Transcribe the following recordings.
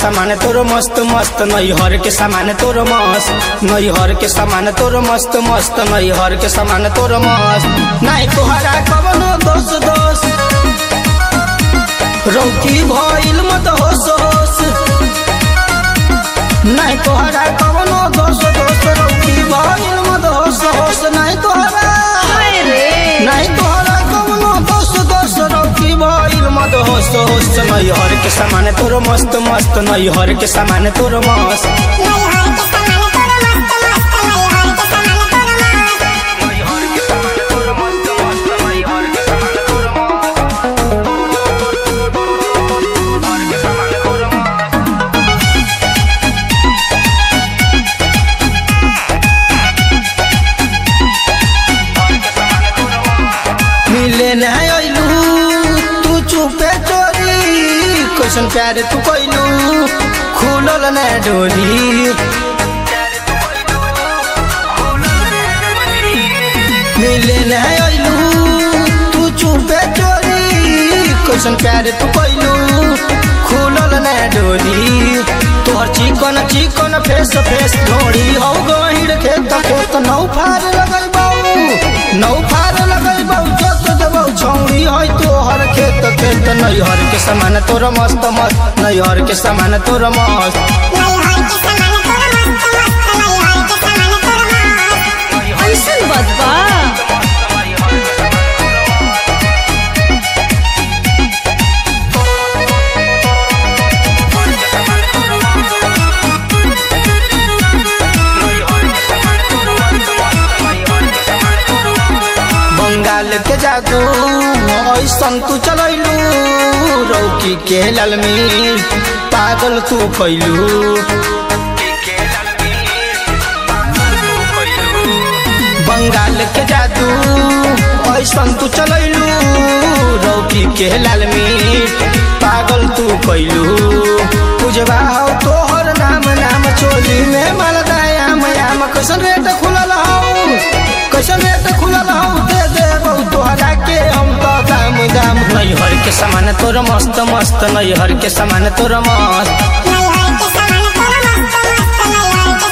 सामान तोर मस्त मस्त नैहर के सामान तोर मस्त नैहर के सामान तोर मस्त मस्त नैहर के सामान तोर मस्त नहीं तोहरा कवनो दोष दोष रौकी भइल मत होश होश नहीं तोहरा कवनो दोष दोष रौकी भइल मत होश होश नहीं तोहरा कवनो दोष दोष रौकी भइल मत होश होश नैहर के सामान तोर मस्त मस्त नैहर के सामान तोर मस्त मिले नहीं आइलू तू चुपे चोरी कैसन प्यार तू कैलू खुलल न डोरी मिले नहीं आइलू तू चुपे चोरी कैसन प्यार तू कैलू खुलल न डोरी तोहर चिकन चिकन फेस फेस ढोड़ी हो गहिर खेत खेत नौ फार लगल बाऊ जत देबौ छौड़ी है तोहर खेत खेत नैहर के सामान तोर मस्त मस्त नैहर के सामान तोर मस्त ऐसन बात बा बंगाल के जादू ऐसन तू चलैलू रौकी के लालमी पागल तू कैलू बंगाल के जादू ऐसन तू चलैलू रौकी के लालमी पागल तू कैलू पूजवा हो तोहर नाम नाम चोली में मालदायाम याम कैसन रेट खुलल हो दे देबौ तोहरा के हम तो दाम दाम नैहर के सामान तोर मस्त मस्त नैहर के सामान तोर मस्त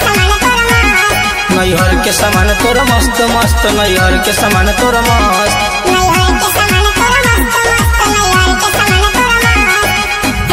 नैहर के सामान तोर मस्त मस्त नैहर के सामान तोर मस्त